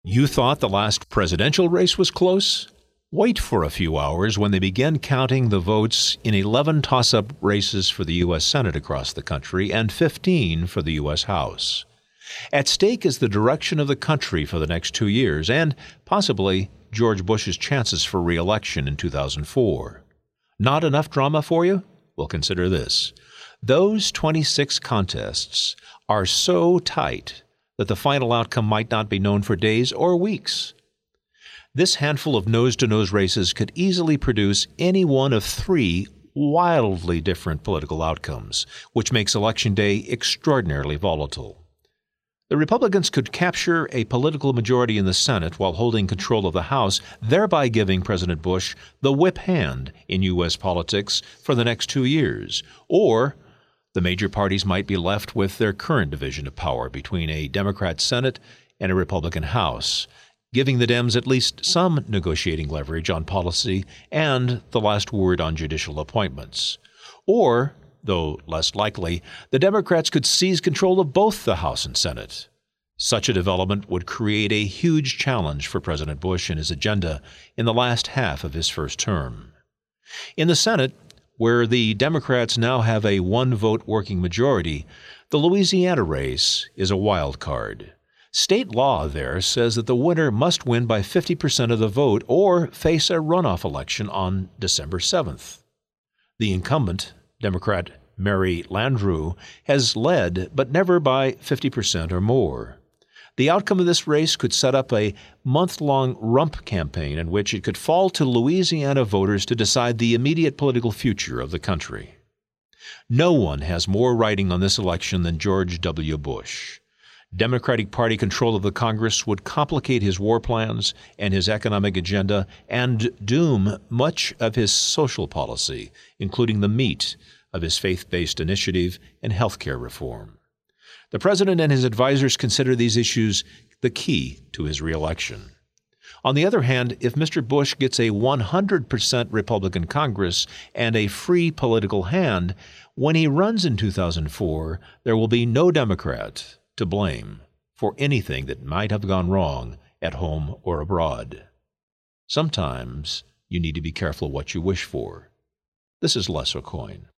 You thought the last presidential race was close? Wait for a few hours when they begin counting the votes in 11 toss-up races for the U.S. Senate across the country and 15 for the U.S. House. At stake is the direction of the country for the next 2 years and, possibly, George Bush's chances for re-election in 2004. Not enough drama for you? Well, consider this. Those 26 contests are so tight that the final outcome might not be known for days or weeks. This handful of nose-to-nose races could easily produce any one of 3 wildly different political outcomes, which makes Election Day extraordinarily volatile. The Republicans could capture a political majority in the Senate while holding control of the House, thereby giving President Bush the whip hand in U.S. politics for the next 2 years. Or the major parties might be left with their current division of power between a Democrat Senate and a Republican House, giving the Dems at least some negotiating leverage on policy and the last word on judicial appointments. Or, though less likely, the Democrats could seize control of both the House and Senate. Such a development would create a huge challenge for President Bush and his agenda in the last half of his first term. In the Senate, where the Democrats now have a one-vote working majority, the Louisiana race is a wild card. State law there says that the winner must win by 50% of the vote or face a runoff election on December 7th. The incumbent, Democrat Mary Landrieu, has led, but never by 50% or more. The outcome of this race could set up a month-long rump campaign in which it could fall to Louisiana voters to decide the immediate political future of the country. No one has more writing on this election than George W. Bush. Democratic Party control of the Congress would complicate his war plans and his economic agenda and doom much of his social policy, including the meat of his faith-based initiative and health care reform. The president and his advisors consider these issues the key to his reelection. On the other hand, if Mr. Bush gets a 100% Republican Congress and a free political hand, when he runs in 2004, there will be no Democrat to blame for anything that might have gone wrong at home or abroad. Sometimes you need to be careful what you wish for. This is Les Aucoin.